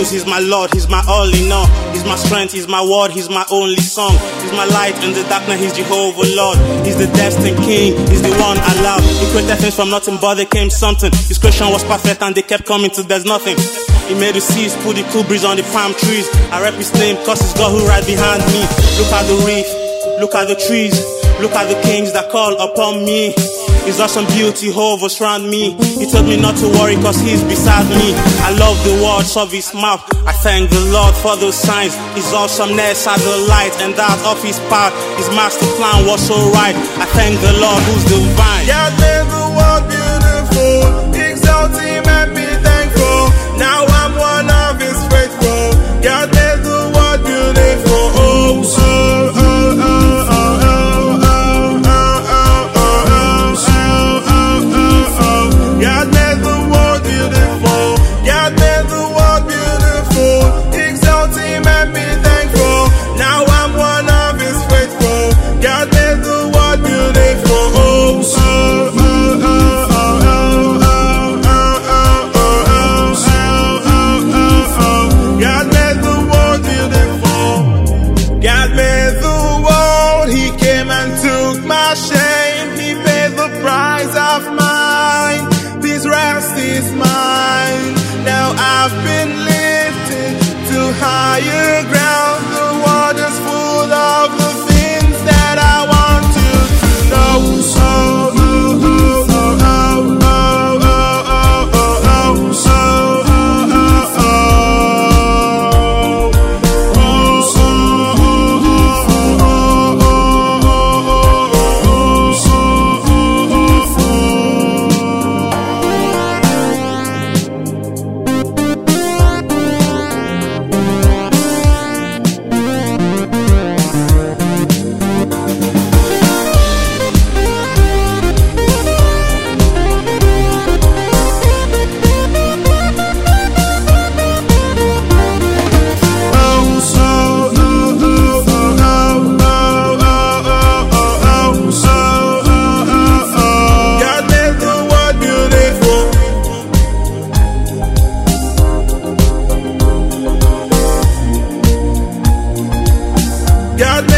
news, He's my Lord, He's my all in all. He's my strength, He's my word, He's my only song. He's my light in the darkness, He's Jehovah Lord. He's the destined King, He's the one I love. He created things from nothing, but there came something. His creation was perfect and they kept coming till there's nothing. He made the seas, put the cool breeze on the palm trees. I rap His name, cause it's God who right behind me. Look at the reef, look at the trees, look at the kings that call upon me. His awesome beauty hovers around me. He told me not to worry cause He's beside me. I love the words of His mouth. I thank the Lord for those signs. His awesomeness as the light and that of His path. His master plan was so right. I thank the Lord who's divine. God made the world beautiful. Exalt Him and be thankful. Now I'm one of His faithful. God made the world beautiful. Oh, oh, oh, oh, oh, oh. God made the world beautiful. God made the world beautiful. Exalt Him and be thankful. Now I'm one of His faithful. God made the world beautiful. Oh, oh, oh, oh, oh, oh, oh, oh, oh. God made the world beautiful. God made the world. He came and took my shame. He paid the price of mine. This rest is mine. Now I've been lifted to higher ground. The water's full of the things that I want you to know. So, oh, oh, oh, oh, oh, oh, oh, oh, so, oh, oh, oh, oh, so, God